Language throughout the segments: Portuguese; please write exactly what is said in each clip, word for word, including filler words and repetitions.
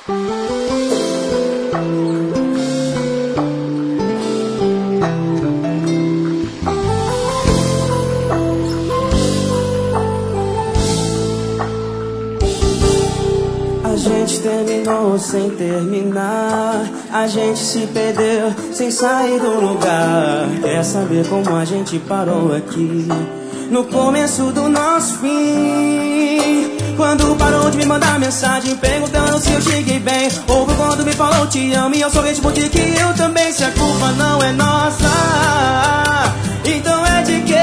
A gente terminou sem terminar, a gente se perdeu sem sair do lugar. Quer saber como a gente parou aqui, no começo do nosso fim? Quando parou de me mandar mensagem perguntando se eu cheguei bem, ou quando me falou te amo e eu só respondi que eu também. Se a culpa não é nossa, então é de quem?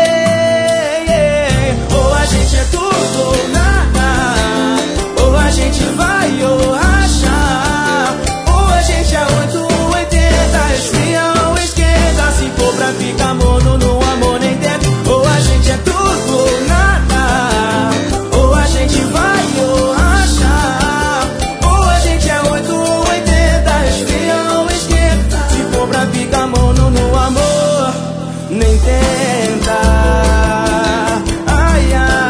Ou a gente é tudo ou nada, ou a gente vai ou rachar, ou a gente é oito ou oitenta, esfria ou esquenta. Se for pra ficar morno no amor nem tenta. Ou a gente é tudo ou nada, ou a gente vai ou rachar, ou a gente é oito ou oitenta, esfria ou esquenta. Se for pra ficar morno no amor nem tenta. Ai, ai.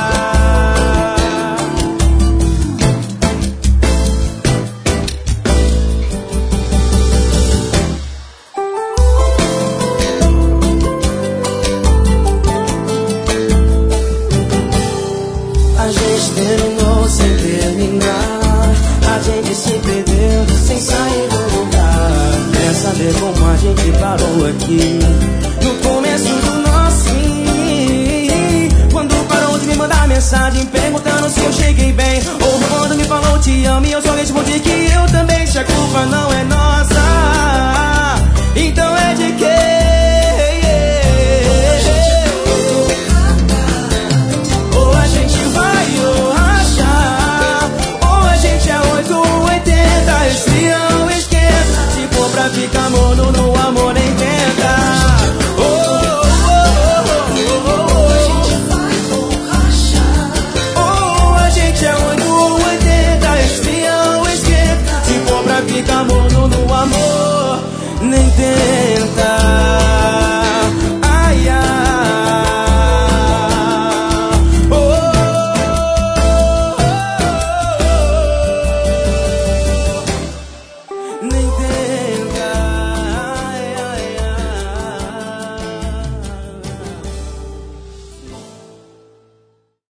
A gente terminou sem terminar, a gente se perdeu sem sair do lugar. Quer saber como a gente parou aqui, no começo do nosso fim? Quando parou de me mandar mensagem perguntando se eu cheguei bem, ou quando me falou te amo e eu só respondi que eu também. Se a culpa não é nossa,